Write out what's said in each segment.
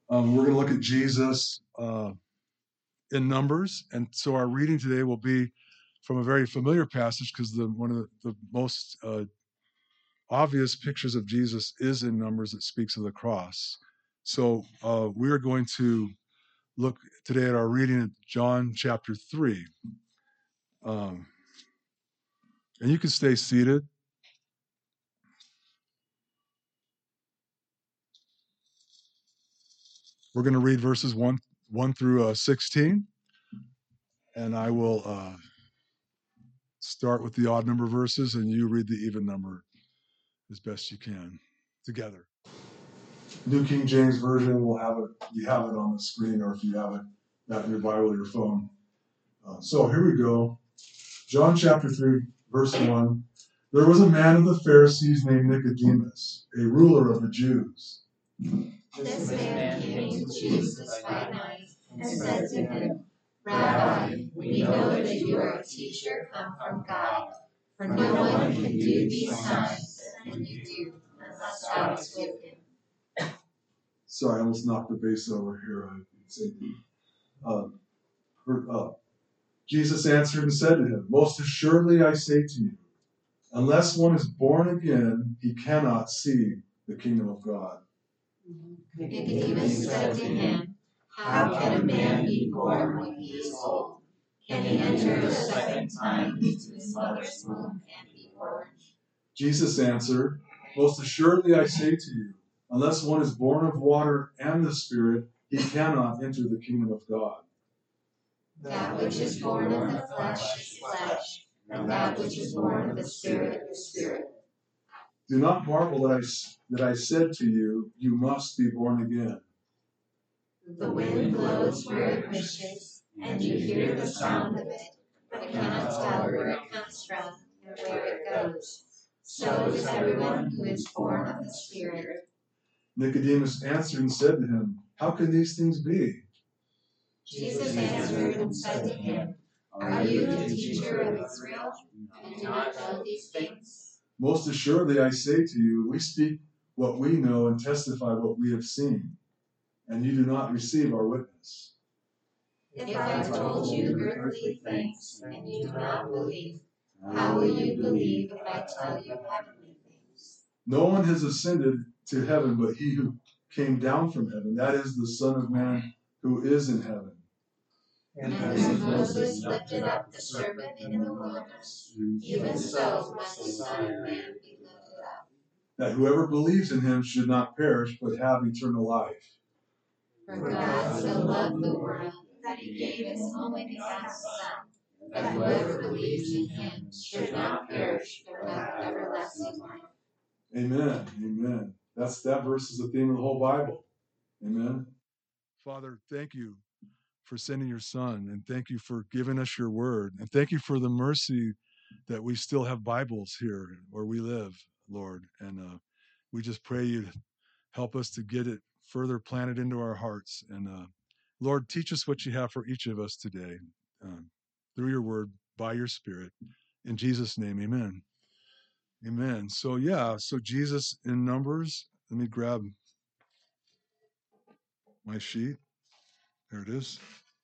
We're going to look at Jesus in Numbers, and so our reading today will be from a very familiar passage because one of the most obvious pictures of Jesus is in Numbers that speaks of the cross. So we are going to look today at our reading at John chapter 3. And you can stay seated. We're going to read verses 1 through 16. And I will start with the odd number verses, and you read the even number as best you can together. New King James Version will have it. You have it on the screen, or if you have it in your Bible or your phone. So here we go. John chapter 3, verse 1. There was a man of the Pharisees named Nicodemus, a ruler of the Jews. This man came to Jesus by night and said to him, Rabbi, we know that you are a teacher come from God, for no one can do these signs that you do unless God is with him. Sorry, I almost knocked the bass over here. Jesus answered and said to him, Most assuredly I say to you, unless one is born again, he cannot see the kingdom of God. Nicodemus said to him, How can a man be born when he is old? Can he enter a second time into his mother's womb and be born? Jesus answered, Most assuredly I say to you, unless one is born of water and the Spirit, he cannot enter the kingdom of God. That which is born of the flesh is flesh, and that which is born of the Spirit is spirit. Do not marvel that I said to you, you must be born again. The wind blows where it wishes, and you hear the sound of it, but cannot tell where it comes from and where it goes. So is everyone who is born of the Spirit. Nicodemus answered and said to him, How can these things be? Jesus answered and said to him, Are you the teacher of Israel, and do not know these things? Most assuredly I say to you, we speak what we know and testify what we have seen, and you do not receive our witness. If I told you earthly things and you do not believe, how will you believe if I tell you heavenly things? No one has ascended to heaven but he who came down from heaven, that is the Son of Man who is in heaven. And as Moses lifted up the serpent in the wilderness, even so must the Son of Man be lifted up, that whoever believes in him should not perish but have eternal life. For God so loved the world that he gave his only begotten Son, that whoever believes in him should not perish but have everlasting life. Amen. Amen. That verse is the theme of the whole Bible. Amen. Father, thank you for sending your Son, and thank you for giving us your word, and thank you for the mercy that we still have Bibles here where we live, Lord. And we just pray you to help us to get it further planted into our hearts. And Lord, teach us what you have for each of us today through your word, by your Spirit. In Jesus' name, amen. Amen. So Jesus in Numbers. Let me grab my sheet. There it is.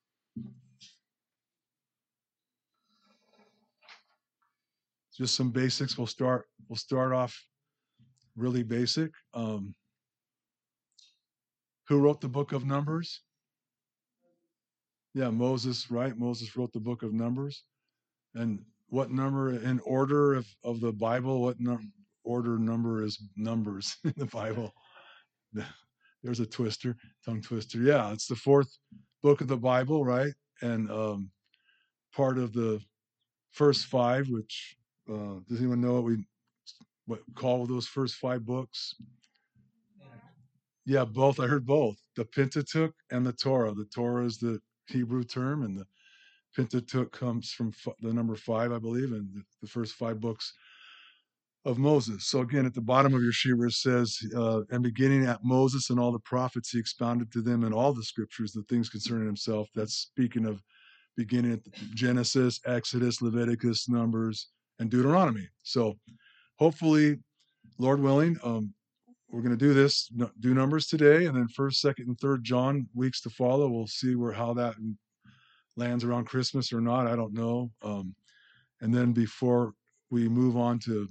Just some basics. We'll start off really basic. Who wrote the book of Numbers? Yeah, Moses, right? Moses wrote the book of Numbers. And what number in order of the Bible, what order number is Numbers in the Bible? There's a tongue twister. Yeah, it's the fourth book of the Bible, right? And part of the first five, which does anyone know what call those first five books? Yeah, both. I heard both. The Pentateuch and the Torah. The Torah is the Hebrew term, and the Pentateuch comes from the number five, I believe, and the first five books of Moses. So again, at the bottom of your sheet where it says, and beginning at Moses and all the prophets, he expounded to them in all the scriptures the things concerning himself. That's speaking of beginning at Genesis, Exodus, Leviticus, Numbers, and Deuteronomy. So hopefully, Lord willing, we're going to do this, do Numbers today, and then 1st, 2nd, and 3rd John weeks to follow. We'll see how that lands around Christmas or not. I don't know. And then before we move on to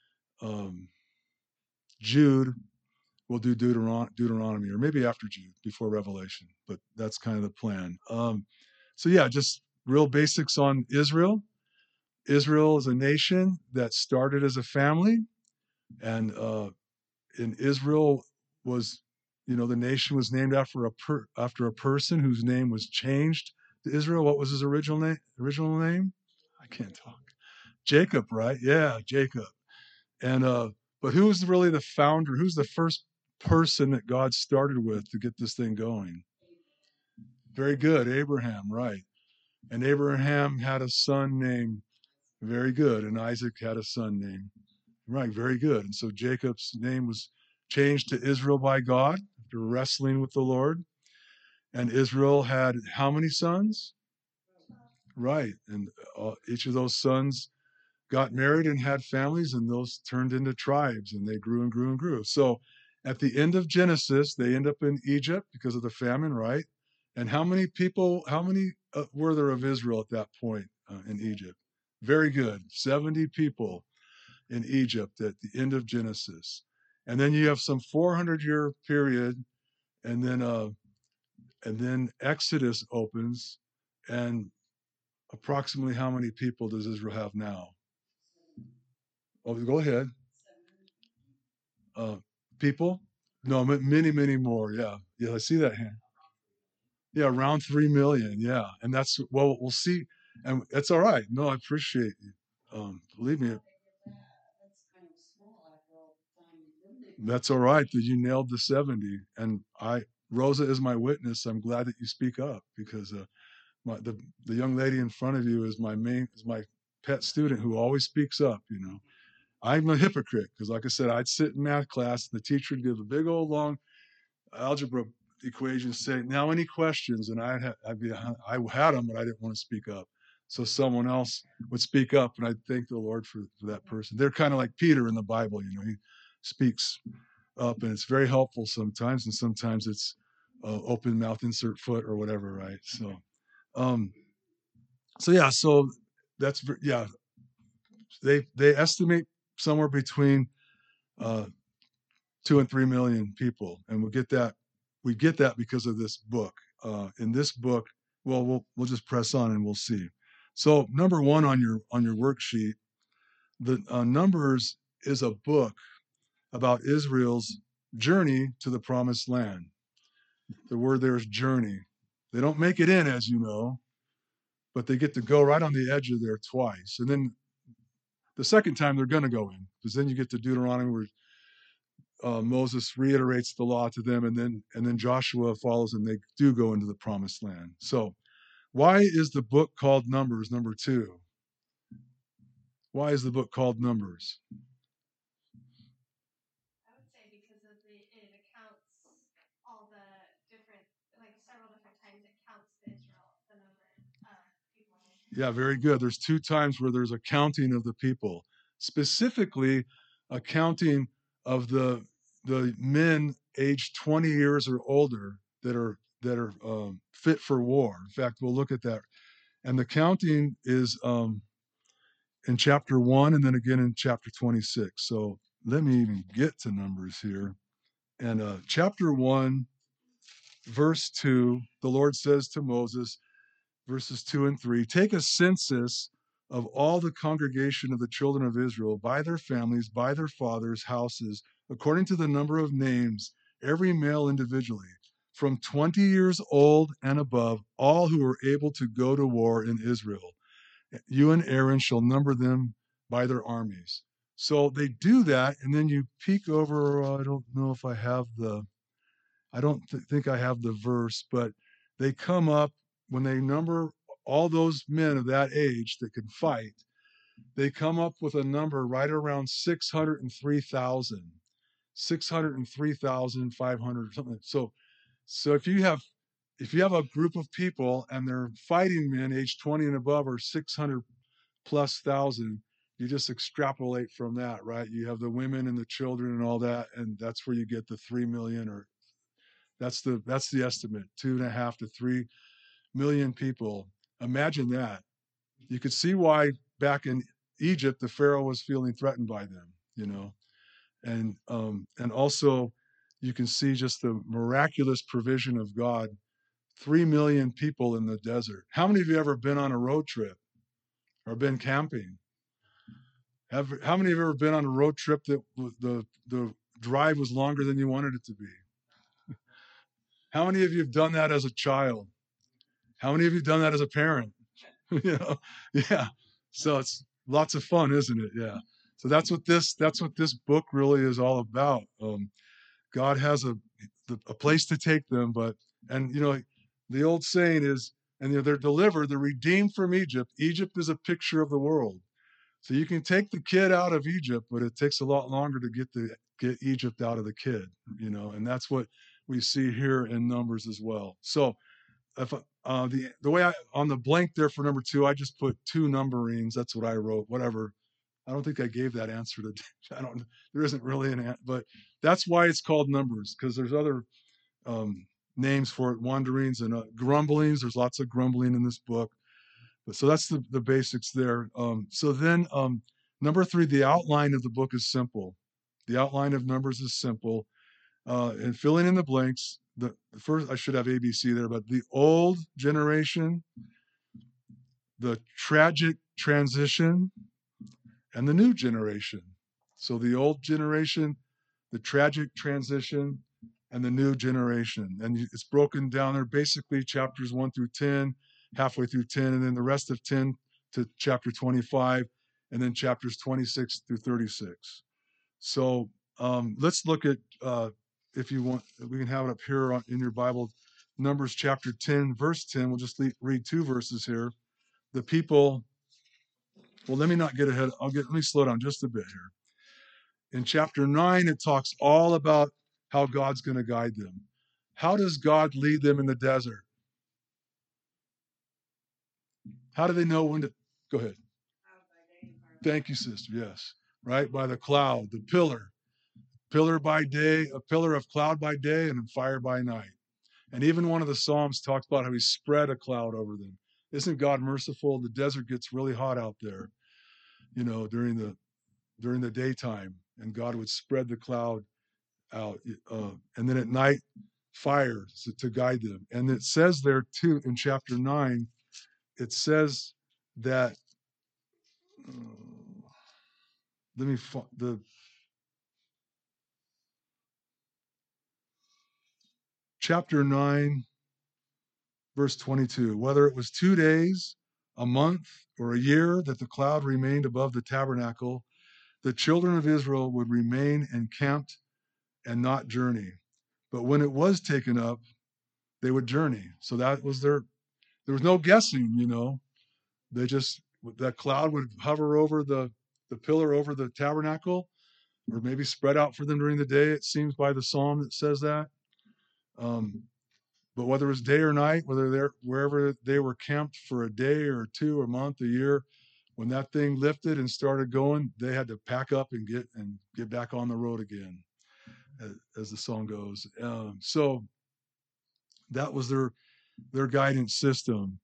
Jude, we'll do Deuteronomy, or maybe after Jude, before Revelation. But that's kind of the plan. So yeah, just real basics on Israel. Israel is a nation that started as a family, and in Israel was, the nation was named after a person whose name was changed to Israel. What was his original name? I can't talk. Jacob, right? Yeah, Jacob. And but who's really the founder? Who's the first person that God started with to get this thing going? Very good, Abraham, right? And Abraham had a son named, very good, and Isaac had a son named, right, very good. And so Jacob's name was changed to Israel by God after wrestling with the Lord. And Israel had how many sons? Right. And each of those sons got married and had families, and those turned into tribes, and they grew and grew and grew. So at the end of Genesis, they end up in Egypt because of the famine, right? And how many were there of Israel at that point in Egypt? Very good. 70 people in Egypt at the end of Genesis. And then you have some 400-year period, and then Exodus opens, and approximately how many people does Israel have now? Oh, go ahead. People? No, many, many more. Yeah. Yeah, I see that hand. Yeah, around 3 million. Yeah. And that's, well, we'll see. And that's all right. No, I appreciate you. Believe me, that's all right that you nailed the 70. And Rosa is my witness. I'm glad that you speak up, because the young lady in front of you is my pet student who always speaks up. I'm a hypocrite because, like I said, I'd sit in math class, the teacher would give a big old long algebra equation, say, "Now, any questions?" And I had them, but I didn't want to speak up. So someone else would speak up, and I'd thank the Lord for that person. They're kind of like Peter in the Bible, he speaks up, and it's very helpful sometimes, and sometimes it's open mouth, insert foot, or whatever, right? Um, so that's, yeah. They estimate somewhere between 2 and 3 million people, and we get that because of this book. In this book, well, we'll just press on and we'll see. So number one on your worksheet, the Numbers is a book about Israel's journey to the promised land. The word there is journey. They don't make it in, as you know, but they get to go right on the edge of there twice. And then the second time they're going to go in, because then you get to Deuteronomy, where Moses reiterates the law to them, and then Joshua follows, and they do go into the promised land. So why is the book called Numbers, number 2? Why is the book called Numbers? I would say because it accounts all the different, several different times it counts the number of people. Yeah, very good. There's 2 times where there's a counting of the people, specifically a counting of the men aged 20 years or older that are fit for war. In fact, we'll look at that. And the counting is in chapter 1 and then again in chapter 26. So let me even get to Numbers here. And chapter 1, verse 2, the Lord says to Moses, verses 2 and 3, "Take a census of all the congregation of the children of Israel by their families, by their fathers' houses, according to the number of names, every male individually, from 20 years old and above, all who are able to go to war in Israel. You and Aaron shall number them by their armies." So they do that, and then you peek over. I don't know if I have I don't think I have the verse, but they come up when they number all those men of that age that can fight. They come up with a number right around 603,000, 603,500, something. So if you have a group of people and they're fighting men age 20 and above, or 600 plus thousand, you just extrapolate from that, right? You have the women and the children and all that, and that's where you get the 3 million, or that's the estimate, 2.5 to 3 million people. Imagine that. You could see why back in Egypt the Pharaoh was feeling threatened by them, and also you can see just the miraculous provision of God. 3 million people in the desert. How many of you ever been on a road trip or been camping? How many of you ever been on a road trip that the drive was longer than you wanted it to be? How many of you have done that as a child? How many of you have done that as a parent? Yeah. So it's lots of fun, isn't it? Yeah. So that's what this book really is all about. God has a place to take them, and the old saying is, and they're delivered, they're redeemed from Egypt. Egypt is a picture of the world. So you can take the kid out of Egypt, but it takes a lot longer to get Egypt out of the kid, and that's what we see here in Numbers as well. So if the way on the blank there for number 2, I just put 2 numberings. That's what I wrote. Whatever. I don't think I gave that answer to. There isn't really an answer, but that's why it's called Numbers, because there's other names for it, wanderings and grumblings. There's lots of grumbling in this book. So that's the basics there. So then number 3, the outline of the book is simple. The outline of Numbers is simple. And filling in the blanks, the first, I should have ABC there, but the old generation, the tragic transition, and the new generation. So the old generation, the tragic transition, and the new generation. And it's broken down there basically chapters 1 through 10, halfway through 10, and then the rest of 10 to chapter 25, and then chapters 26 through 36. So let's look at, if you want, we can have it up here in your Bible, Numbers chapter 10, verse 10. We'll just read 2 verses here. The people, well, let me not get ahead. Let me slow down just a bit here. In chapter 9, it talks all about how God's going to guide them. How does God lead them in the desert? How do they know when to? Go ahead. Thank you, sister. Yes. Right? By the cloud, the pillar by day, a pillar of cloud by day and a fire by night. And even one of the Psalms talks about how he spread a cloud over them. Isn't God merciful? The desert gets really hot out there, during the daytime, and God would spread the cloud out, and then at night, fire to guide them. And it says there too in chapter 9, it says that the chapter 9 verse 22, whether it was 2 days, a month, or a year that the cloud remained above the tabernacle, the children of Israel would remain encamped and not journey. But when it was taken up, they would journey. So that was there was no guessing, They just, that cloud would hover over the pillar over the tabernacle, or maybe spread out for them during the day. It seems by the psalm that says that. But whether it was day or night, wherever they were camped for a day or 2, a month, a year, when that thing lifted and started going, they had to pack up and get back on the road again, as the song goes. So that was their guidance system.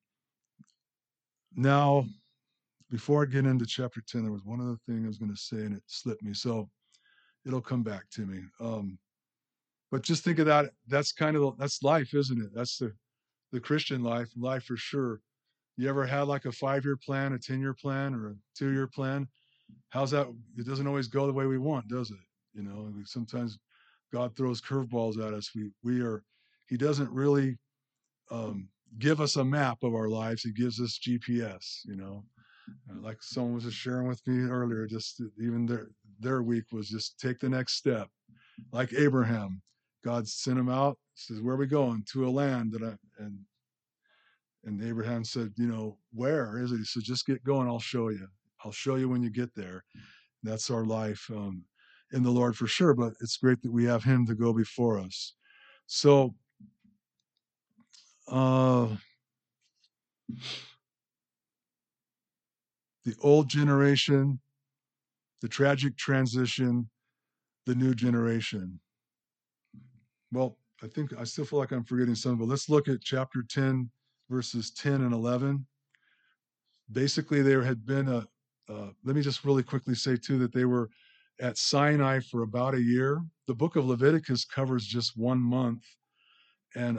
Now, before I get into chapter 10, there was one other thing I was going to say and it slipped me. So it'll come back to me. But just think of that. That's life, isn't it? That's the Christian life for sure. You ever had like a 5-year plan, a 10-year plan, or a 2-year plan? How's that? It doesn't always go the way we want, does it? Sometimes God throws curveballs at us. He doesn't really give us a map of our lives. He gives us GPS, like someone was just sharing with me earlier, just even their week was just take the next step. Like Abraham, God sent him out, says, where are we going? To a land and Abraham said, where is it? He said, just get going. I'll show you. I'll show you when you get there. That's our life in the Lord for sure. But it's great that we have him to go before us. So, the old generation, the tragic transition, the new generation. Well, I still feel like I'm forgetting some, but let's look at chapter 10, verses 10 and 11. Basically, there had been let me just really quickly say too that they were at Sinai for about a year. The book of Leviticus covers just 1 month, and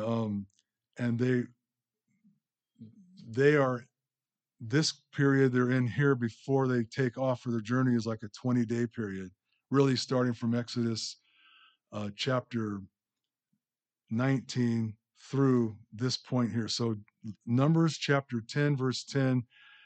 they are, this period they're in here before they take off for their journey is like a 20-day period, really starting from Exodus chapter 19 through this point here. So Numbers chapter 10, verse 10.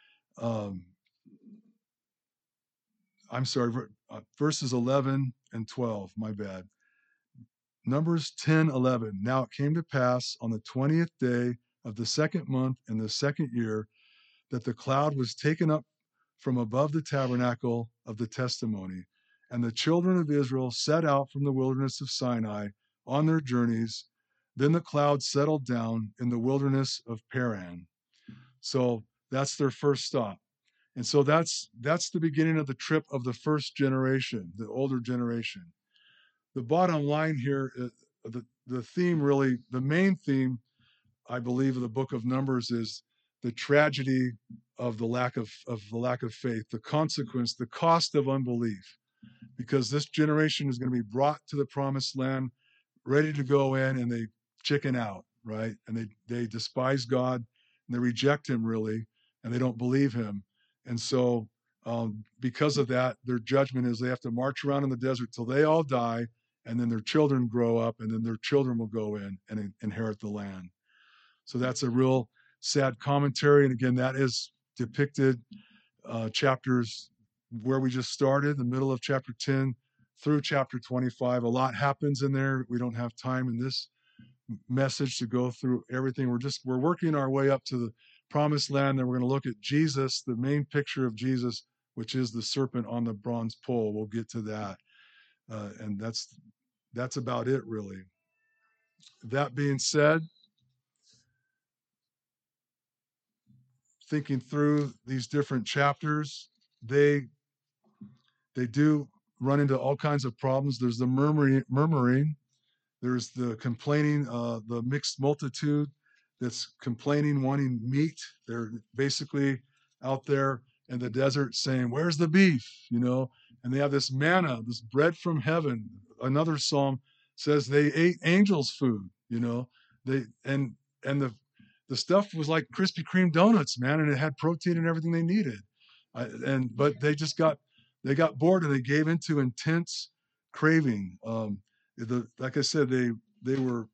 I'm sorry, verses 11 and 12, my bad. Numbers 10, 11. Now it came to pass on the 20th day of the second month in the second year that the cloud was taken up from above the tabernacle of the testimony. And the children of Israel set out from the wilderness of Sinai on their journeys. Then the cloud settled down in the wilderness of Paran. So that's their first stop. And so that's the beginning of the trip of the first generation, the older generation. The bottom line here, the theme really, the main theme, I believe, of the book of Numbers is the tragedy of the lack of faith, the consequence, the cost of unbelief, because this generation is going to be brought to the promised land, ready to go in, and they chicken out, right? And they despise God, and they reject him really, and they don't believe him. And so because of that, their judgment is they have to march around in the desert till they all die, and then their children grow up, and then their children will go in and inherit the land. So that's a real sad commentary. And again, that is depicted chapters where we just started, the middle of chapter 10 through chapter 25. A lot happens in there. We don't have time in this message to go through everything. We're working our way up to the promised land. Then we're going to look at Jesus, the main picture of Jesus, which is the serpent on the bronze pole. We'll get to that. And that's about it, really. That being said, thinking through these different chapters, they do run into all kinds of problems. There's the murmuring. There's the complaining, the mixed multitude that's complaining, wanting meat. They're basically out there in the desert saying, "Where's the beef?" And they have this manna, this bread from heaven. Another psalm says they ate angels' food. The stuff was like Krispy Kreme donuts, man, and it had protein and everything they needed. But they got bored and they gave into intense craving. Like I said, they were.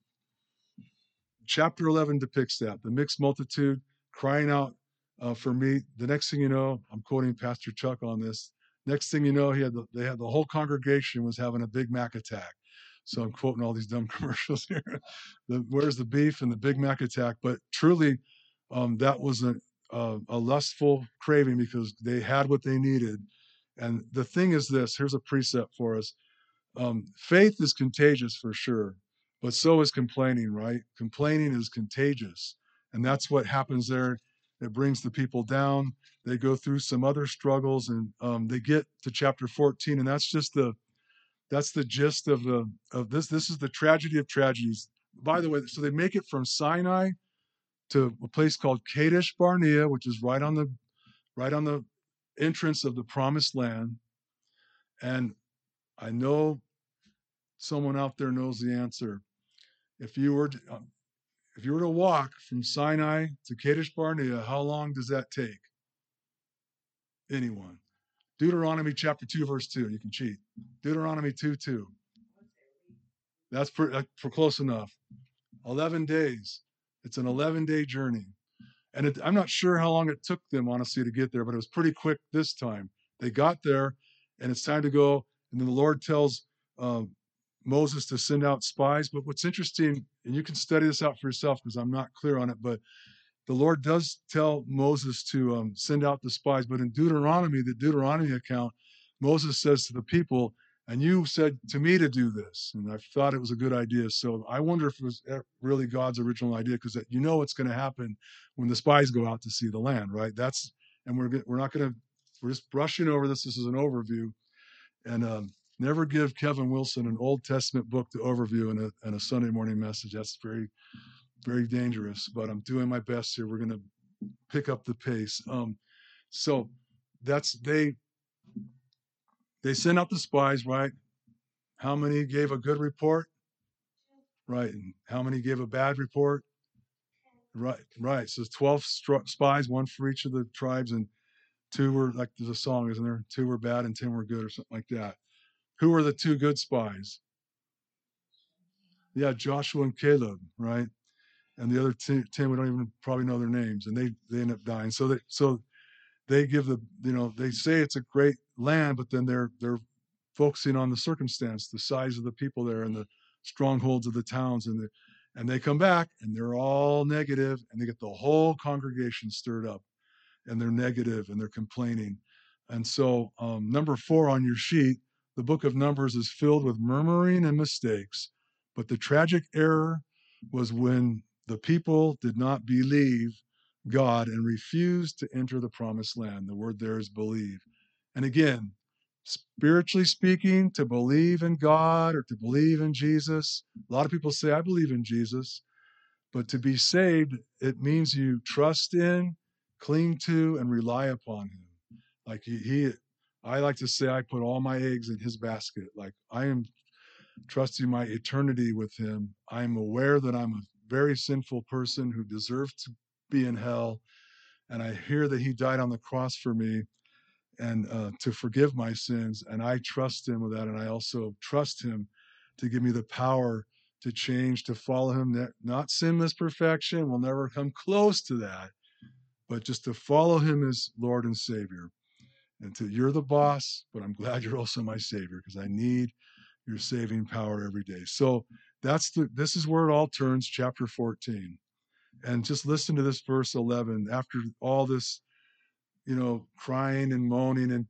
Chapter 11 depicts that, the mixed multitude crying out for meat. The next thing you know, I'm quoting Pastor Chuck on this. Next thing you know, they had the whole congregation was having a Big Mac attack. So I'm quoting all these dumb commercials here. Where's the beef and the Big Mac attack? But truly, that was a lustful craving because they had what they needed. And the thing is this, here's a precept for us. Faith is contagious for sure, but so is complaining, right? Complaining is contagious. And that's what happens there. It brings the people down. They go through some other struggles and they get to chapter 14. And that's the gist of this. This is the tragedy of tragedies. By the way, so they make it from Sinai to a place called Kadesh Barnea, which is right on the entrance of the promised land. And I know someone out there knows the answer. If you were to walk from Sinai to Kadesh Barnea, how long does that take? Anyone? Deuteronomy chapter 2, verse 2. You can cheat. Deuteronomy 2:2. That's for close enough. 11 days. It's an 11-day journey. And I'm not sure how long it took them, honestly, to get there, but it was pretty quick this time. They got there, and it's time to go. And then the Lord tells Moses to send out spies. But what's interesting, and you can study this out for yourself because I'm not clear on it, but the Lord does tell Moses to send out the spies. But in Deuteronomy, the Deuteronomy account, Moses says to the people, "And you said to me to do this." And I thought it was a good idea. So I wonder if it was really God's original idea, because what's going to happen when the spies go out to see the land, right? We're just brushing over this. This is an overview. And never give Kevin Wilson an Old Testament book to overview in a Sunday morning message. That's very, very dangerous, but I'm doing my best here. We're going to pick up the pace. So that's, they sent out the spies, right? How many gave a good report? Right. And how many gave a bad report? Right. Right. So 12 spies, one for each of the tribes, and 2 were, like there's a song, isn't there? 2 were bad and 10 were good, or something like that. Who were the 2 good spies? Yeah, Joshua and Caleb, right? And the other 10, we don't even probably know their names, and they end up dying. So they give they say it's a great land, but then they're focusing on the circumstance, the size of the people there, and the strongholds of the towns, and they come back and they're all negative, and they get the whole congregation stirred up, and they're negative and they're complaining. And so, number 4 on your sheet, the book of Numbers is filled with murmuring and mistakes. But the tragic error was when the people did not believe God and refused to enter the promised land. The word there is believe. And again, spiritually speaking, to believe in God or to believe in Jesus, a lot of people say, I believe in Jesus. But to be saved, it means you trust in, cling to, and rely upon him. Like I like to say, I put all my eggs in his basket. Like I am trusting my eternity with him. I'm aware that I'm a very sinful person who deserves to be in hell. And I hear that he died on the cross for me and to forgive my sins. And I trust him with that. And I also trust him to give me the power to change, to follow him, not sinless perfection. We'll never come close to that, but just to follow him as Lord and Savior. And you're the boss, but I'm glad you're also my Savior, because I need your saving power every day. So this is where it all turns, chapter 14. And just listen to this verse 11. After all this, crying and moaning, and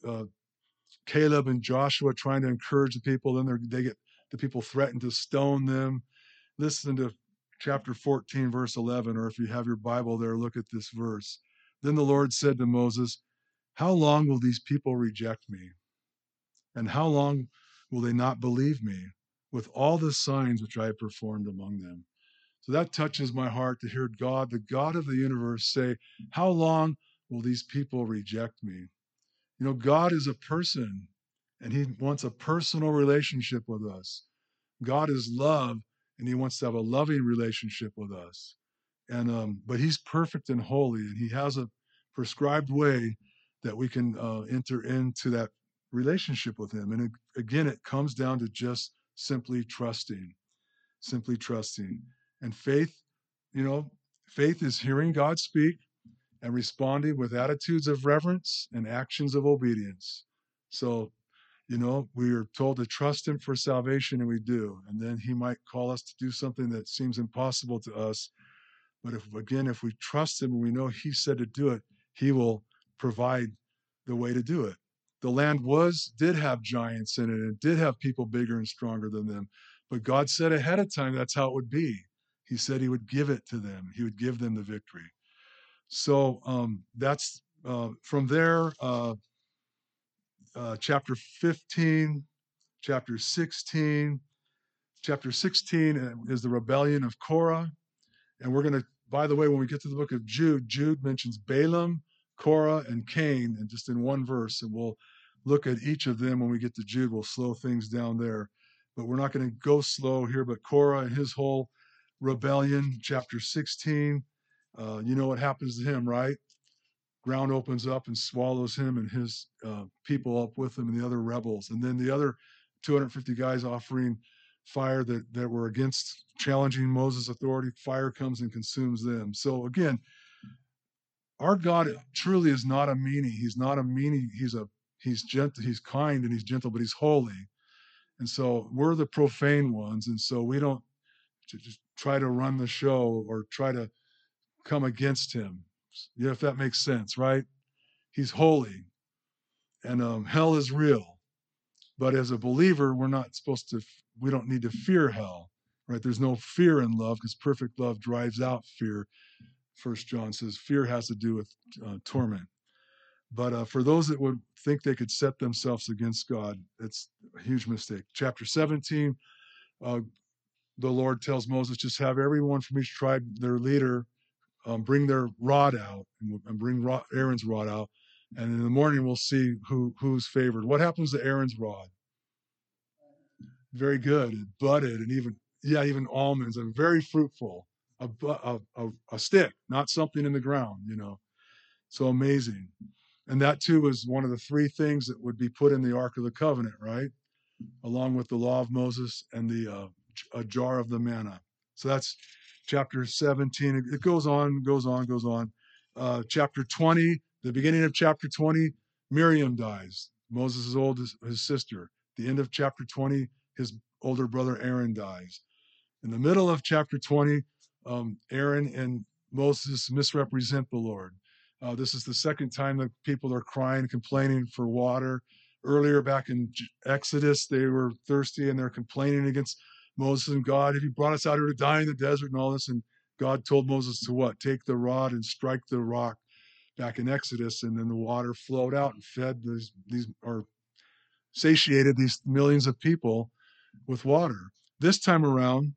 Caleb and Joshua trying to encourage the people, then they get the people threatened to stone them. Listen to chapter 14, verse 11, or if you have your Bible there, look at this verse. Then the Lord said to Moses, how long will these people reject me? And how long will they not believe me with all the signs which I have performed among them? So that touches my heart to hear God, the God of the universe, say, how long will these people reject me? God is a person, and he wants a personal relationship with us. God is love, and he wants to have a loving relationship with us. And but he's perfect and holy, and he has a prescribed way that we can enter into that relationship with him. And again, it comes down to just simply trusting. And faith is hearing God speak and responding with attitudes of reverence and actions of obedience. So, we are told to trust him for salvation, and we do. And then he might call us to do something that seems impossible to us. But if we trust him and we know he said to do it, he will provide the way to do it. The land did have giants in it, and did have people bigger and stronger than them. But God said ahead of time that's how it would be. He said he would give it to them. He would give them the victory. So that's from there, chapter 15, chapter 16. Chapter 16 is the rebellion of Korah. And we're going to, by the way, when we get to the book of Jude, Jude mentions Balaam, Korah, and Cain, and just in one verse. And we'll look at each of them when we get to Jude. We'll slow things down there. But we're not going to go slow here. But Korah and his whole rebellion, chapter 16, you know what happens to him, right? Ground opens up and swallows him and his people up with him and the other rebels. And then the other 250 guys offering fire that were against challenging Moses' authority, fire comes and consumes them. So again, our God truly is not a meanie. He's not a meanie. He's gentle, he's kind, and he's gentle, but he's holy. And so we're the profane ones. And so we don't just try to run the show or try to come against him. If that makes sense, right? He's holy, and hell is real. But as a believer, we don't need to fear hell, right? There's no fear in love, because perfect love drives out fear. First John says fear has to do with torment. But for those that would think they could set themselves against God, it's a huge mistake. Chapter 17, uh, the Lord tells Moses, just have everyone from each tribe, their leader, bring their rod out and bring Aaron's rod out. And in the morning, we'll see who's favored. What happens to Aaron's rod? Very good. It budded and even almonds and very fruitful. A stick, not something in the ground, So amazing. And that too was one of the three things that would be put in the Ark of the Covenant, right? Along with the law of Moses and a jar of the manna. So that's chapter 17. It goes on, goes on, goes on. Chapter 20, the beginning of chapter 20, Miriam dies. Moses' his sister. The end of chapter 20, his older brother Aaron dies. In the middle of chapter 20, Aaron and Moses misrepresent the Lord. This is the second time that people are crying, complaining for water. Earlier back in Exodus, they were thirsty and they're complaining against Moses and God. Have you brought us out here to die in the desert and all this? And God told Moses to what? Take the rod and strike the rock back in Exodus. And then the water flowed out and fed or satiated these millions of people with water. This time around,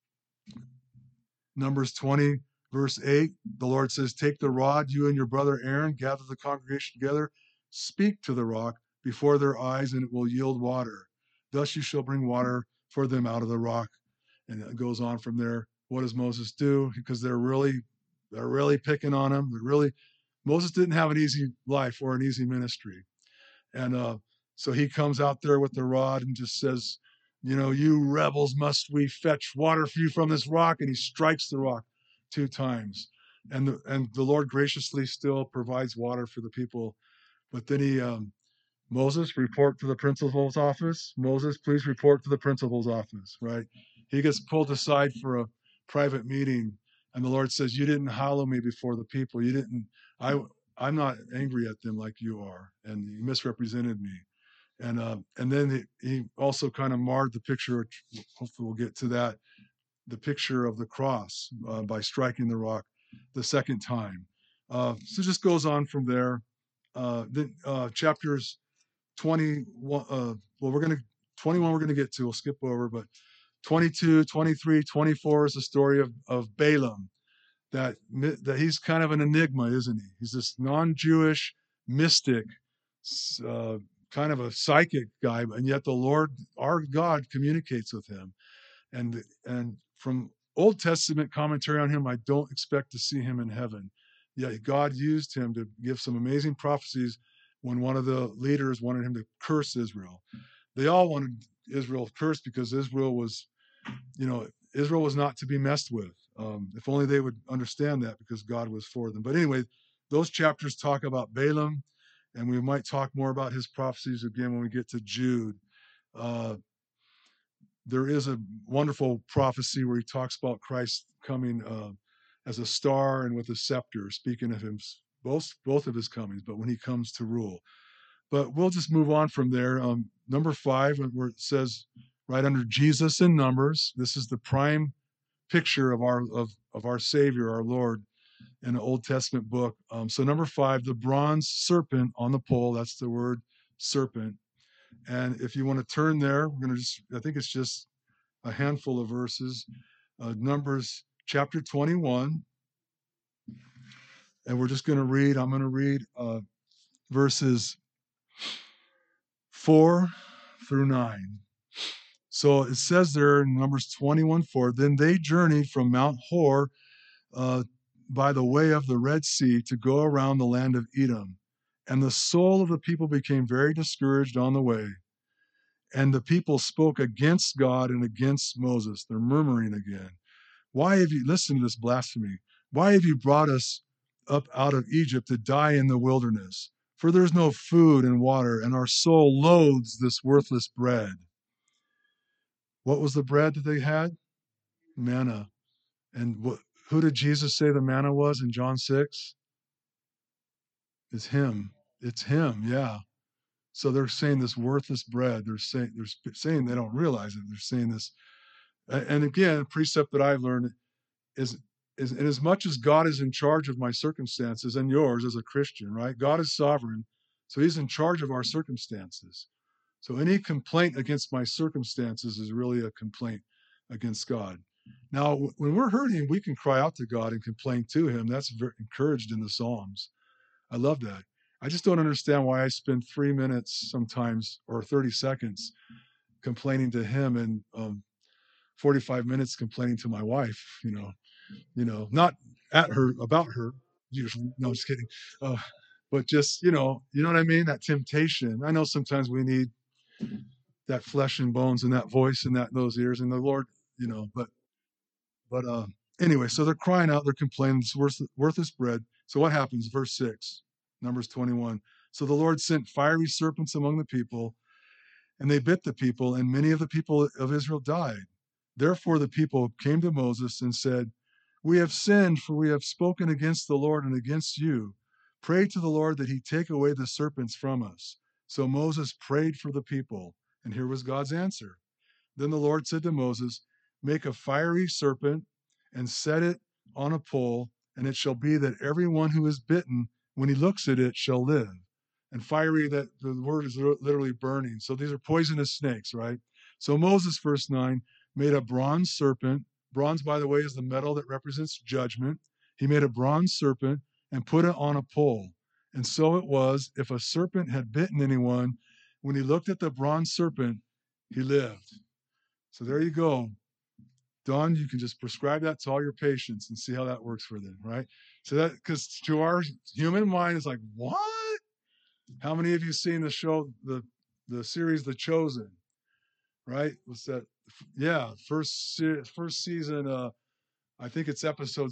Numbers 20, verse 8, the Lord says, take the rod, you and your brother Aaron, gather the congregation together, speak to the rock before their eyes, and it will yield water. Thus you shall bring water for them out of the rock. And it goes on from there. What does Moses do? Because they're really picking on him. Moses didn't have an easy life or an easy ministry. And so he comes out there with the rod and just says, you rebels, must we fetch water for you from this rock? And he strikes the rock 2 times. And the Lord graciously still provides water for the people. But then Moses, report to the principal's office. Moses, please report to the principal's office, right? He gets pulled aside for a private meeting. And the Lord says, you didn't hallow me before the people. I'm not angry at them like you are. And you misrepresented me. And then he also kind of marred the picture, which hopefully we'll get to that, the picture of the cross by striking the rock the second time. So it just goes on from there. Then chapters 21, we're going to 21 we're going to get to, we'll skip over, but 22, 23, 24 is the story of Balaam, that he's kind of an enigma, isn't he? He's this non-Jewish mystic, kind of a psychic guy, and yet the Lord, our God, communicates with him. And from Old Testament commentary on him, I don't expect to see him in heaven. Yet God used him to give some amazing prophecies when one of the leaders wanted him to curse Israel. They all wanted Israel cursed because Israel was not to be messed with. If only they would understand that, because God was for them. But anyway, those chapters talk about Balaam, and we might talk more about his prophecies again when we get to Jude. There is a wonderful prophecy where he talks about Christ coming as a star and with a scepter, speaking of him, both of his comings, but when he comes to rule. But we'll just move on from there. Number 5, where it says right under Jesus in Numbers, this is the prime picture of our Savior, our Lord, in an Old Testament book. So number 5, the bronze serpent on the pole, that's the word serpent. And if you want to turn there, I think it's just a handful of verses. Numbers chapter 21. And we're just going to read, I'm going to read verses 4 through 9. So it says there in Numbers 21:4, then they journeyed from Mount Hor by the way of the Red Sea to go around the land of Edom. And the soul of the people became very discouraged on the way. And the people spoke against God and against Moses. They're murmuring again. Why have you, listen to this blasphemy, why have you brought us up out of Egypt to die in the wilderness? For there's no food and water, and our soul loathes this worthless bread. What was the bread that they had? Manna. And who did Jesus say the manna was in John 6? It's him. It's him, yeah. So they're saying this worthless bread. They're saying they don't realize it. They're saying this. And again, a precept that I've learned is and as much as God is in charge of my circumstances and yours as a Christian, right? God is sovereign, so he's in charge of our circumstances. So any complaint against my circumstances is really a complaint against God. Now, when we're hurting, we can cry out to God and complain to him. That's encouraged in the Psalms. I love that. I just don't understand why I spend 3 minutes sometimes or 30 seconds complaining to him and 45 minutes complaining to my wife, not at her, about her, usually. No, just kidding. But just, you know what I mean? That temptation. I know sometimes we need that flesh and bones and that voice and those ears and the Lord, but anyway, so they're crying out, they're complaining, it's worthless bread. So what happens? Verse 6, Numbers 21. So the Lord sent fiery serpents among the people, and they bit the people, and many of the people of Israel died. Therefore the people came to Moses and said, we have sinned, for we have spoken against the Lord and against you. Pray to the Lord that he take away the serpents from us. So Moses prayed for the people, and here was God's answer. Then the Lord said to Moses, make a fiery serpent and set it on a pole, and it shall be that everyone who is bitten, when he looks at it, shall live. And fiery, that the word is literally burning. So these are poisonous snakes, right? So Moses, verse 9, made a bronze serpent. Bronze, by the way, is the metal that represents judgment. He made a bronze serpent and put it on a pole. And so it was, if a serpent had bitten anyone, when he looked at the bronze serpent, he lived. So there you go. Don, you can just prescribe that to all your patients and see how that works for them, right? So that, because to our human mind, it's like, what? How many of you seen the show, the series, The Chosen, right? What's that? Yeah, first season. I think it's episode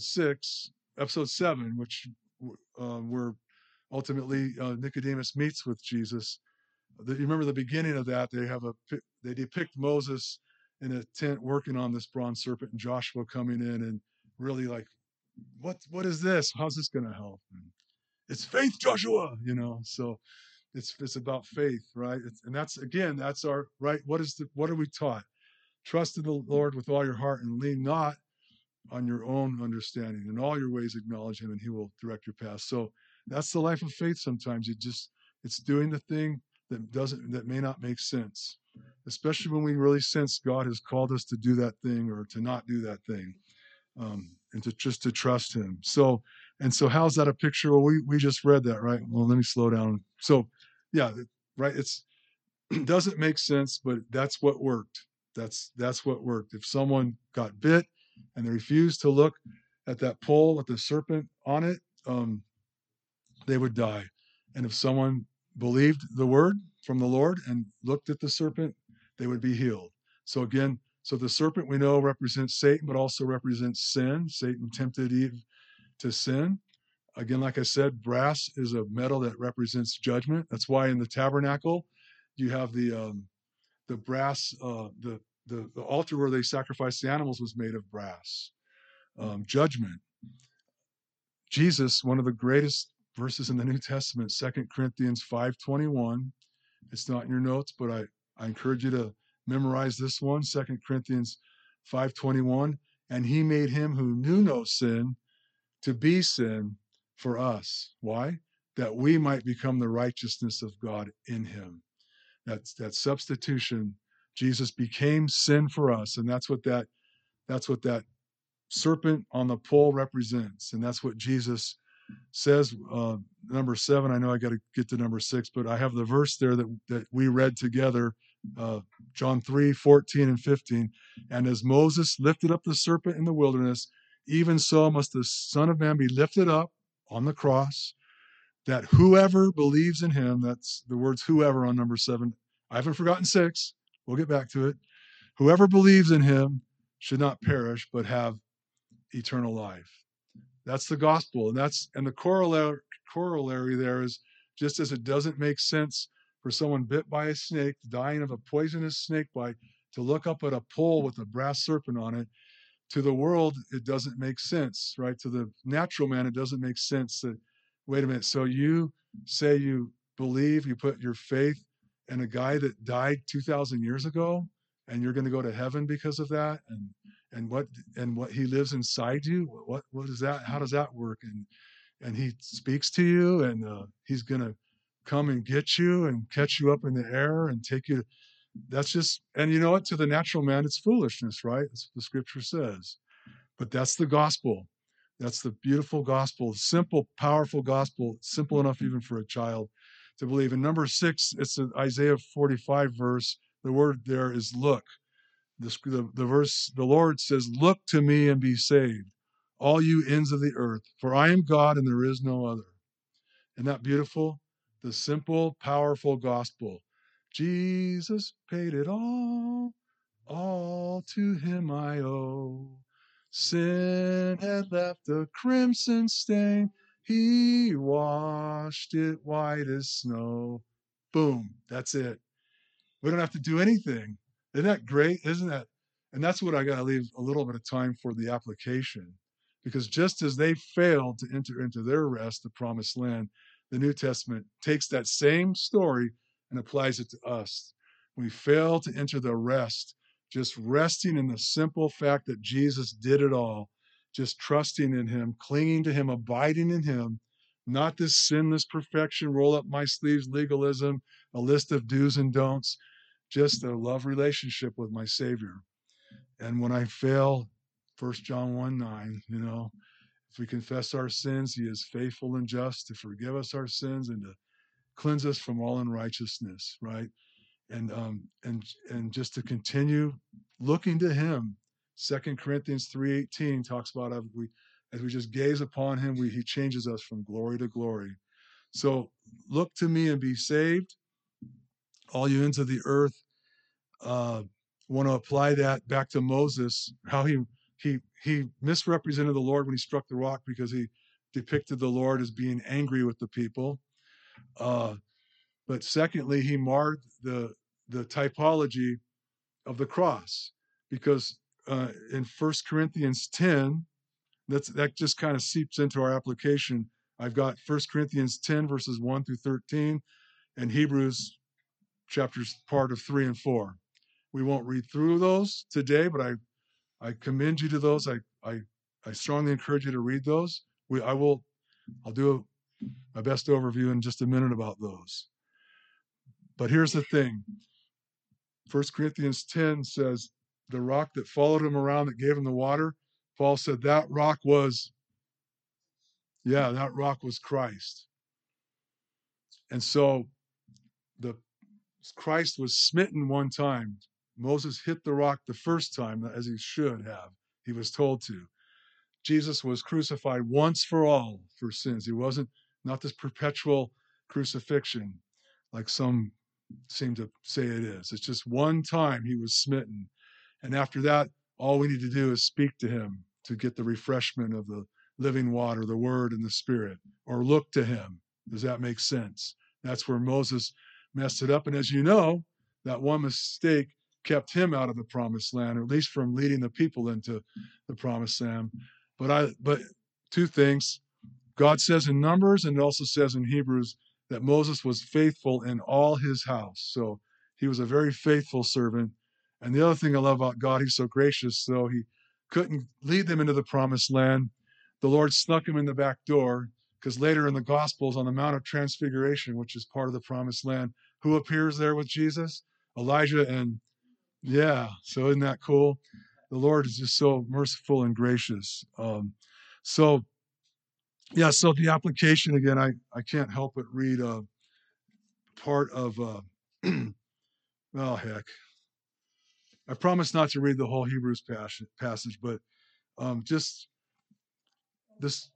7, which where ultimately Nicodemus meets with Jesus. You remember the beginning of that? They depict Moses in a tent working on this bronze serpent, and Joshua coming in and really like, what is this? How's this going to help? And it's faith, Joshua. So it's about faith, right? And that's our right. What are we taught? Trust in the Lord with all your heart and lean not on your own understanding. In all your ways acknowledge him and he will direct your path. So that's the life of faith. Sometimes it's doing the thing that may not make sense, especially when we really sense God has called us to do that thing or to not do that thing, and to trust him. So how's that a picture? Well, we just read that, right? Well, let me slow down. So yeah, right. It doesn't make sense, but that's what worked. That's what worked. If someone got bit and they refused to look at that pole with the serpent on it, they would die. And if someone believed the word from the Lord and looked at the serpent, they would be healed. So the serpent we know represents Satan, but also represents sin. Satan tempted Eve to sin. Again, like I said, brass is a metal that represents judgment. That's why in the tabernacle, you have the brass, the altar where they sacrificed the animals was made of brass. Judgment. Jesus, one of the greatest verses in the New Testament, 2 Corinthians 5:21. It's not in your notes, but I encourage you to memorize this one, 2 Corinthians 5:21. And he made him who knew no sin to be sin for us. Why? That we might become the righteousness of God in him. That's that substitution. Jesus became sin for us, and that's what that serpent on the pole represents, and that's what Jesus says. Number 7. I know I got to get to number 6, but I have the verse there that we read together, John 3:14 and 15. And as Moses lifted up the serpent in the wilderness, even so must the Son of Man be lifted up on the cross, that whoever believes in him, that's the words whoever on number 7. I haven't forgotten 6. We'll get back to it. Whoever believes in him should not perish, but have eternal life. That's the gospel. And the corollary there is, just as it doesn't make sense for someone bit by a snake, dying of a poisonous snake bite, to look up at a pole with a brass serpent on it, to the world, it doesn't make sense, right? To the natural man, it doesn't make sense that, wait a minute, so you say you believe, you put your faith in a guy that died 2,000 years ago, and you're going to go to heaven because of that? And and what he lives inside you. What is that? How does that work? And he speaks to you, and he's gonna come and get you and catch you up in the air and take you. That's just, and you know what? To the natural man, it's foolishness, right? That's what the scripture says. But that's the gospel. That's the beautiful gospel, simple, powerful gospel, simple enough even for a child to believe. In number 6, it's an Isaiah 45 verse. The word there is look. The verse, the Lord says, "Look to me and be saved, all you ends of the earth, for I am God and there is no other." Isn't that beautiful? The simple, powerful gospel. Jesus paid it all to him I owe. Sin had left a crimson stain, he washed it white as snow. Boom, that's it. We don't have to do anything. Isn't that great? Isn't that? And that's what I got to leave a little bit of time for the application. Because just as they failed to enter into their rest, the promised land, the New Testament takes that same story and applies it to us. We fail to enter the rest, just resting in the simple fact that Jesus did it all, just trusting in him, clinging to him, abiding in him, not this sinless perfection, roll up my sleeves legalism, a list of do's and don'ts, just a love relationship with my Savior. And when I fail, 1 John 1:9, if we confess our sins, he is faithful and just to forgive us our sins and to cleanse us from all unrighteousness, right? And just to continue looking to him. 2 Corinthians 3:18 talks about as we just gaze upon him, he changes us from glory to glory. So look to me and be saved, all you ends of the earth. Want to apply that back to Moses, how he misrepresented the Lord when he struck the rock because he depicted the Lord as being angry with the people. But secondly, he marred the typology of the cross because in 1 Corinthians 10, that just kind of seeps into our application. I've got 1 Corinthians 10 verses 1 through 13 and Hebrews chapters part of 3 and 4. We won't read through those today, but I commend you to those. I strongly encourage you to read those. I'll do my best overview in just a minute about those. But here's the thing. 1 Corinthians 10 says, the rock that followed him around that gave him the water, Paul said that rock was Christ. And so Christ was smitten one time. Moses hit the rock the first time, as he should have. He was told to. Jesus was crucified once for all for sins. He wasn't, not this perpetual crucifixion like some seem to say it is. It's just one time he was smitten. And after that, all we need to do is speak to him to get the refreshment of the living water, the word and the spirit, or look to him. Does that make sense? That's where Moses messed it up. And as you know, that one mistake kept him out of the promised land, or at least from leading the people into the promised land. But two things. God says in Numbers and it also says in Hebrews that Moses was faithful in all his house. So he was a very faithful servant. And the other thing I love about God, he's so gracious, so he couldn't lead them into the promised land. The Lord snuck him in the back door, because later in the Gospels on the Mount of Transfiguration, which is part of the promised land, who appears there with Jesus? Elijah and, so isn't that cool? The Lord is just so merciful and gracious. So the application again, I can't help but read part of, well, heck. I promise not to read the whole Hebrews passage, but just this,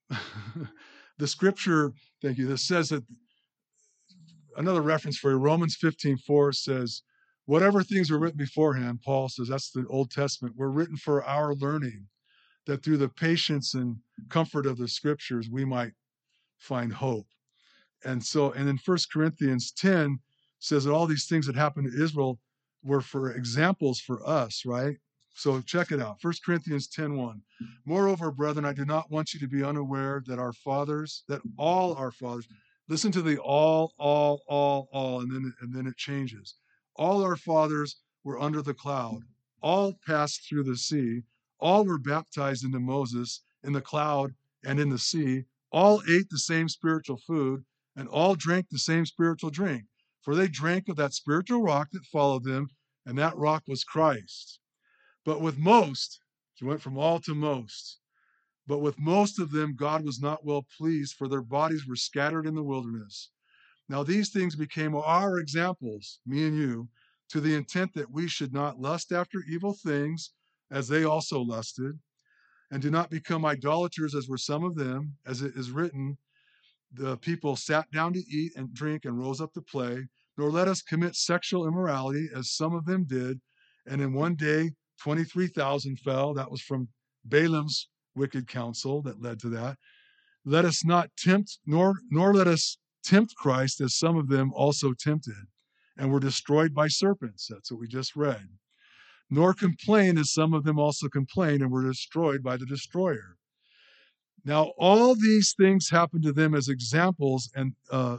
the scripture, thank you, that says that, another reference for you, Romans 15:4 says, whatever things were written beforehand, Paul says, that's the Old Testament, were written for our learning, that through the patience and comfort of the scriptures, we might find hope. And in 1 Corinthians 10 says that all these things that happened to Israel were for examples for us, right? So check it out. 1 Corinthians 10:1. Moreover, brethren, I do not want you to be unaware that all our fathers, listen to the all, and then it changes. All our fathers were under the cloud all passed through the sea, all were baptized into Moses in the cloud and in the sea, all ate the same spiritual food, and all drank the same spiritual drink. For they drank of that spiritual rock that followed them, and that rock was Christ. But with most, she went from all to most, but with most of them God was not well pleased, for their bodies were scattered in the wilderness. Now these things became our examples, me and you, to the intent that we should not lust after evil things, as they also lusted, and do not become idolaters, as were some of them, as it is written, the people sat down to eat and drink and rose up to play, nor let us commit sexual immorality, as some of them did. And in one day, 23,000 fell. That was from Balaam's wicked counsel that led to that. Let us not tempt, nor let us tempt Christ, as some of them also tempted, and were destroyed by serpents. That's what we just read. Nor complain, as some of them also complained, and were destroyed by the destroyer. Now, all these things happened to them as examples, and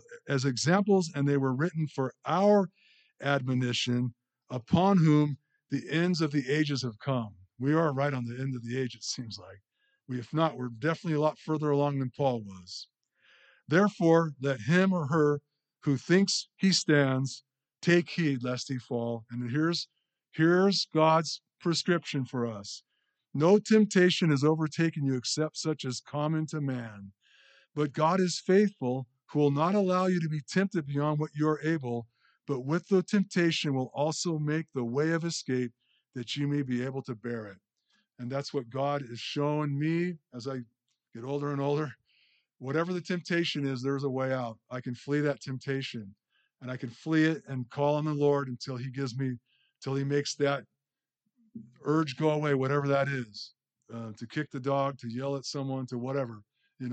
they were written for our admonition, upon whom the ends of the ages have come. We are right on the end of the age, it seems like. If not, we're definitely a lot further along than Paul was. Therefore, let him or her who thinks he stands take heed lest he fall. And here's God's prescription for us. No temptation has overtaken you except such as common to man. But God is faithful, who will not allow you to be tempted beyond what you are able, but with the temptation will also make the way of escape, that you may be able to bear it. And that's what God is showing me as I get older and older. Whatever the temptation is, there's a way out. I can flee that temptation, and I can flee it and call on the Lord until he makes that urge go away, whatever that is, to kick the dog, to yell at someone, to whatever,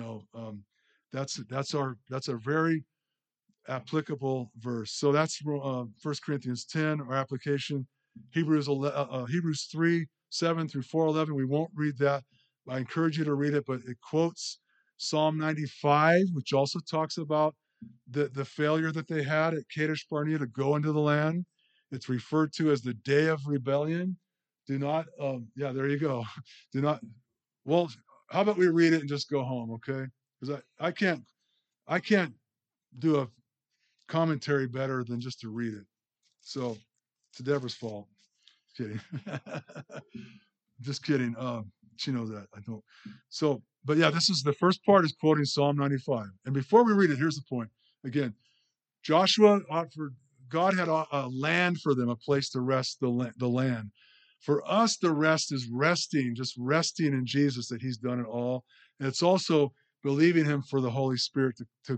that's a very applicable verse. So that's 1 Corinthians 10, our application. Hebrews 3, 7 through 4:11. We won't read that. I encourage you to read it, but it quotes Psalm 95, which also talks about the failure that they had at Kadesh Barnea to go into the land. It's referred to as the day of rebellion. Do not, there you go. Do not, well, how about we read it and just go home, okay? Because I can't do a commentary better than just to read it. So it's Deborah's fault. Kidding. Just kidding. She knows that. I don't. So, but yeah, this is the first part is quoting Psalm 95. And before we read it, here's the point. Again, Joshua offered, God had a land for them, a place to rest the land. For us, the rest is resting, just resting in Jesus, that he's done it all. And it's also believing him for the Holy Spirit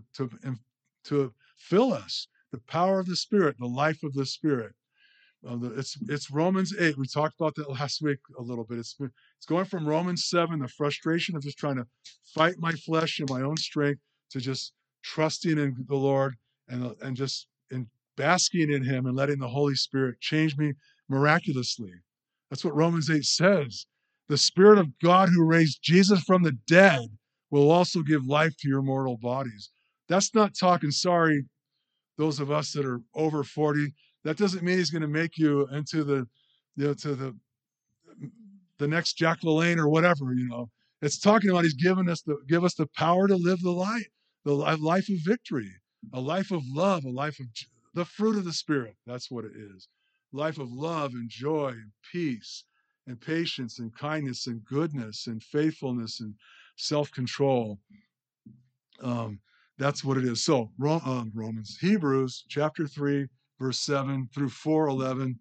to fill us, the power of the Spirit, the life of the Spirit. It's Romans 8. We talked about that last week a little bit. It's going from Romans 7, the frustration of just trying to fight my flesh and my own strength, to just trusting in the Lord and just in basking in him and letting the Holy Spirit change me miraculously. That's what Romans 8 says. The Spirit of God who raised Jesus from the dead will also give life to your mortal bodies. That's not talking, sorry, those of us that are over 40, that doesn't mean he's going to make you into to the next Jack LaLanne or whatever, It's talking about he's give us the power to live the life of victory, a life of love, a life of the fruit of the Spirit. That's what it is. Life of love and joy and peace and patience and kindness and goodness and faithfulness and self-control. That's what it is. So Hebrews chapter 3, verse 7 through 4:11.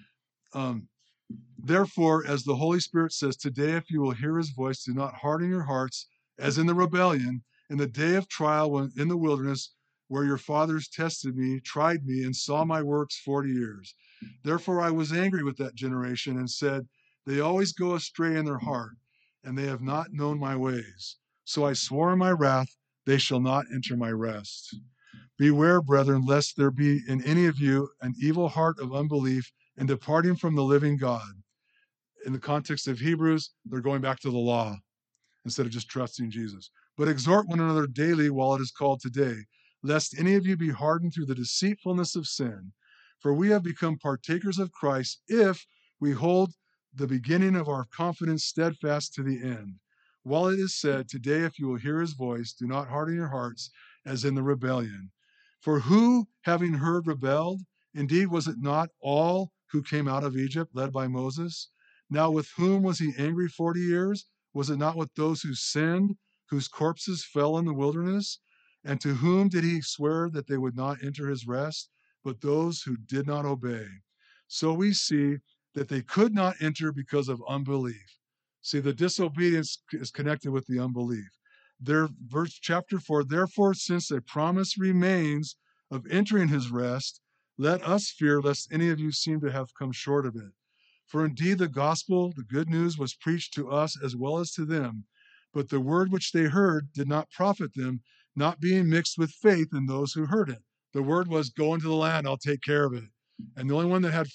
Therefore, as the Holy Spirit says, today, if you will hear his voice, do not harden your hearts as in the rebellion, in the day of trial when in the wilderness, where your fathers tested me, tried me, and saw my works 40 years. Therefore, I was angry with that generation and said, they always go astray in their heart, and they have not known my ways. So I swore in my wrath, they shall not enter my rest. Beware, brethren, lest there be in any of you an evil heart of unbelief and departing from the living God. In the context of Hebrews, they're going back to the law instead of just trusting Jesus. But exhort one another daily while it is called today, lest any of you be hardened through the deceitfulness of sin. For we have become partakers of Christ if we hold the beginning of our confidence steadfast to the end. While it is said, today, if you will hear his voice, do not harden your hearts as in the rebellion. For who, having heard, rebelled? Indeed, was it not all who came out of Egypt, led by Moses? Now, with whom was he angry 40 years? Was it not with those who sinned, whose corpses fell in the wilderness? And to whom did he swear that they would not enter his rest, but those who did not obey? So we see that they could not enter because of unbelief. See, the disobedience is connected with the unbelief. Verse chapter 4, therefore, since a promise remains of entering his rest, let us fear lest any of you seem to have come short of it. For indeed the gospel, the good news, was preached to us as well as to them. But the word which they heard did not profit them, not being mixed with faith in those who heard it. The word was, go into the land, I'll take care of it. And the only ones that had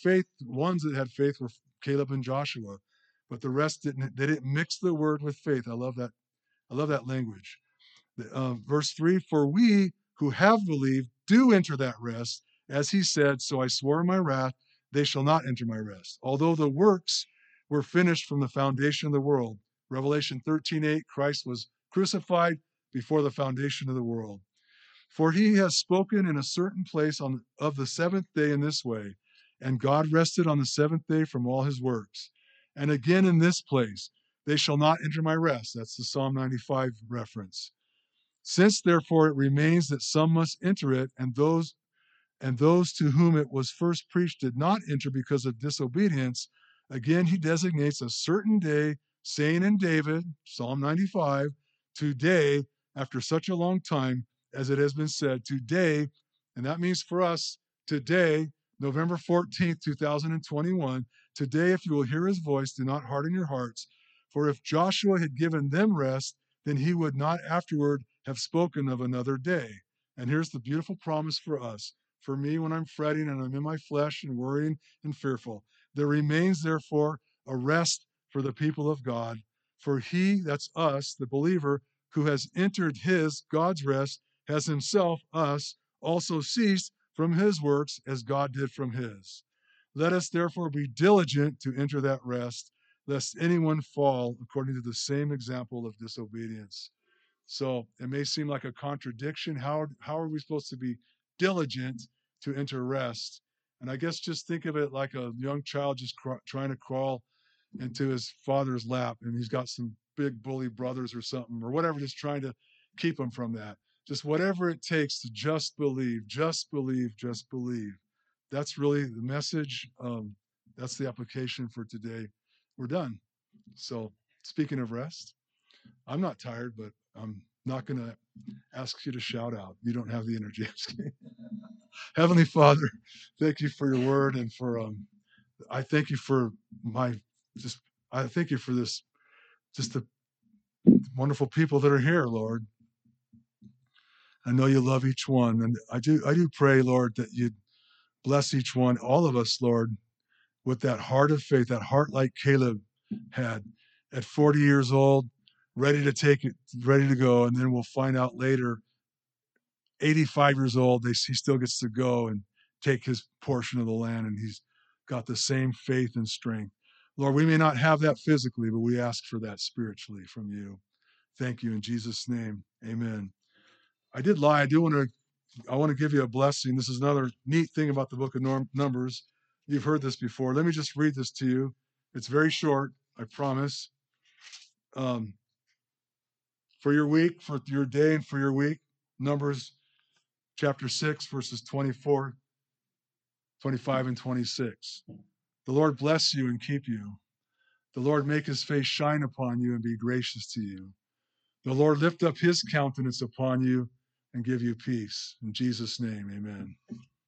faith were Caleb and Joshua. But the rest didn't. They didn't mix the word with faith. I love that. I love that language. Verse 3, for we who have believed do enter that rest, as he said, so I swore in my wrath, they shall not enter my rest. Although the works were finished from the foundation of the world. Revelation 13:8, Christ was crucified before the foundation of the world. For he has spoken in a certain place of the seventh day in this way, and God rested on the seventh day from all his works. And again in this place, they shall not enter my rest. That's the Psalm 95 reference. Since therefore it remains that some must enter it, and those to whom it was first preached did not enter because of disobedience, again he designates a certain day, saying in David, Psalm 95, today, after such a long time, as it has been said, today, and that means for us, today, November 14th, 2021, today, if you will hear his voice, do not harden your hearts. For if Joshua had given them rest, then he would not afterward have spoken of another day. And here's the beautiful promise for us. For me, when I'm fretting and I'm in my flesh and worrying and fearful, there remains therefore a rest for the people of God. For he, that's us, the believer, who has entered his, God's rest, has himself, us, also ceased from his works as God did from his. Let us therefore be diligent to enter that rest, lest anyone fall according to the same example of disobedience. So it may seem like a contradiction. How are we supposed to be diligent to enter rest? And I guess just think of it like a young child just trying to crawl into his father's lap, and he's got some big bully brothers or something or whatever, just trying to keep him from that. Just whatever it takes to just believe, just believe, just believe. That's really the message. That's the application for today. We're done. So speaking of rest, I'm not tired, but I'm not going to ask you to shout out. You don't have the energy. Heavenly Father, thank you for your word, and for I thank you for I thank you for this, just the wonderful people that are here, Lord. I know you love each one, and I do pray, Lord, that you'd bless each one, all of us, Lord, with that heart of faith, that heart like Caleb had at 40 years old, ready to take it, ready to go. And then we'll find out later, 85 years old, he still gets to go and take his portion of the land, and he's got the same faith and strength. Lord, we may not have that physically, but we ask for that spiritually from you. Thank you in Jesus' name. Amen. I did lie. I want to give you a blessing. This is another neat thing about the book of Numbers. You've heard this before. Let me just read this to you. It's very short, I promise. For your week, for your day, and for your week, Numbers chapter 6, verses 24, 25, and 26. The Lord bless you and keep you. The Lord make his face shine upon you and be gracious to you. The Lord lift up his countenance upon you and give you peace. In Jesus' name, amen.